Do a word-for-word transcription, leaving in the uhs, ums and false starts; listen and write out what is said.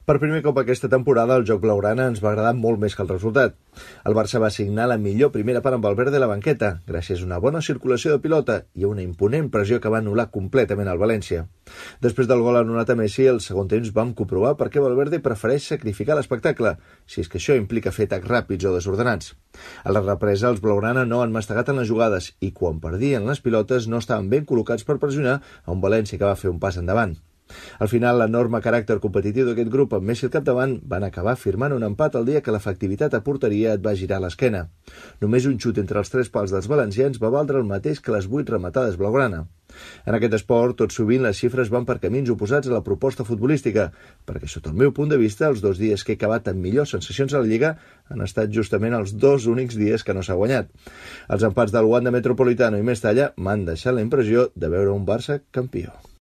Per primer cop aquesta temporada, el joc blaugrana ens va agradar molt més que el resultat. El Barça va signar la millor primera part amb Valverde a la banqueta, gràcies a una bona circulació de pilota i a una imponent pressió que va anul·lar completament el València. Després del gol anul·lat a Messi, al segon temps vam comprovar per què Valverde prefereix sacrificar l'espectacle, si és que això implica fer atacs ràpids o desordenats. A la represa, els blaugrana no han mastegat en les jugades i quan perdien les pilotes no estaven ben col·locats per pressionar a un València que va fer un pas endavant. Al final, l'enorme caràcter competitiu d'aquest grup amb Messi al capdavant van acabar firmant un empat el dia que l'efectivitat a porteria et va girar l'esquena. Només un xut entre els tres pals dels valencians va valdre el mateix que les vuit rematades blaugrana. En aquest esport, tot sovint les xifres van per camins oposats a la proposta futbolística, perquè sota el meu punt de vista, els dos dies que he acabat amb millors sensacions a la Lliga han estat justament els dos únics dies que no s'ha guanyat. Els empats del Wanda Metropolitano i Mestalla m'han deixat la impressió de veure un Barça campió.